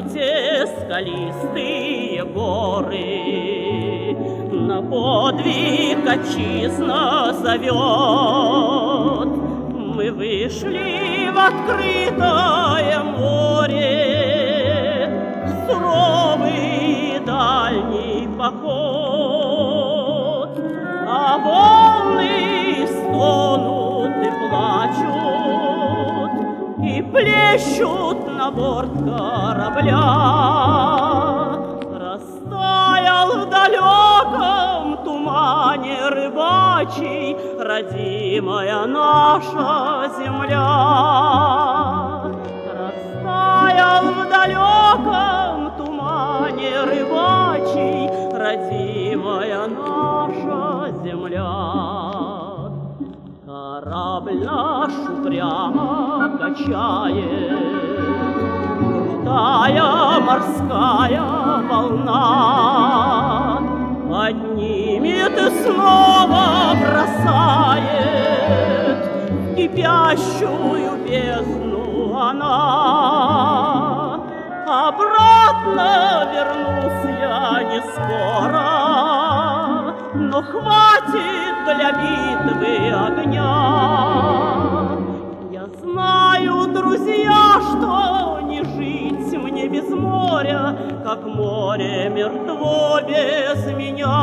те скалистые горы, на подвиг отчизна зовет. Мы вышли в открытое море, суровый дальний поход, а волны стонут и плачут, и плещут на борт корабля. Растаял в далеком тумане рыбачий родимая наша земля. Растаял в далеком тумане рыбачий родимая наша земля. Корабль наш упрямо качает крутая морская волна, поднимет и снова бросает в кипящую бездну она. Обратно вернусь я не скоро, но хватит для битвы огня. Я знаю, друзья, что не жить мне без моря, как море мертво без меня.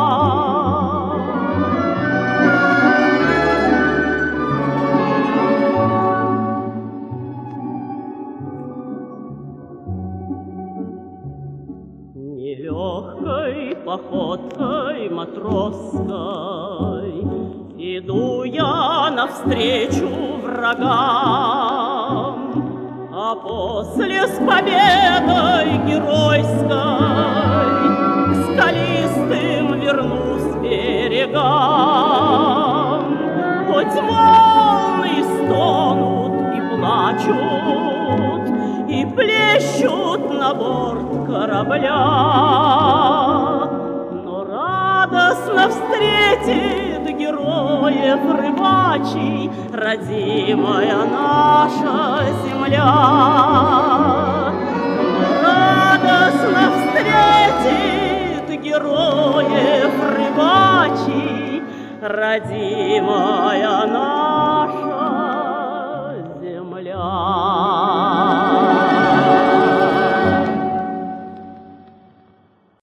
Нелегкой походкой матросской иду я навстречу врагам, а после с победой геройской к скалистым вернусь берегам. Хоть волны стонут и плачут, и плещут на борт корабля, но радостно встретит героев рыбачий родимая наша земля. Но радостно встретит героев рыбачий родимая наша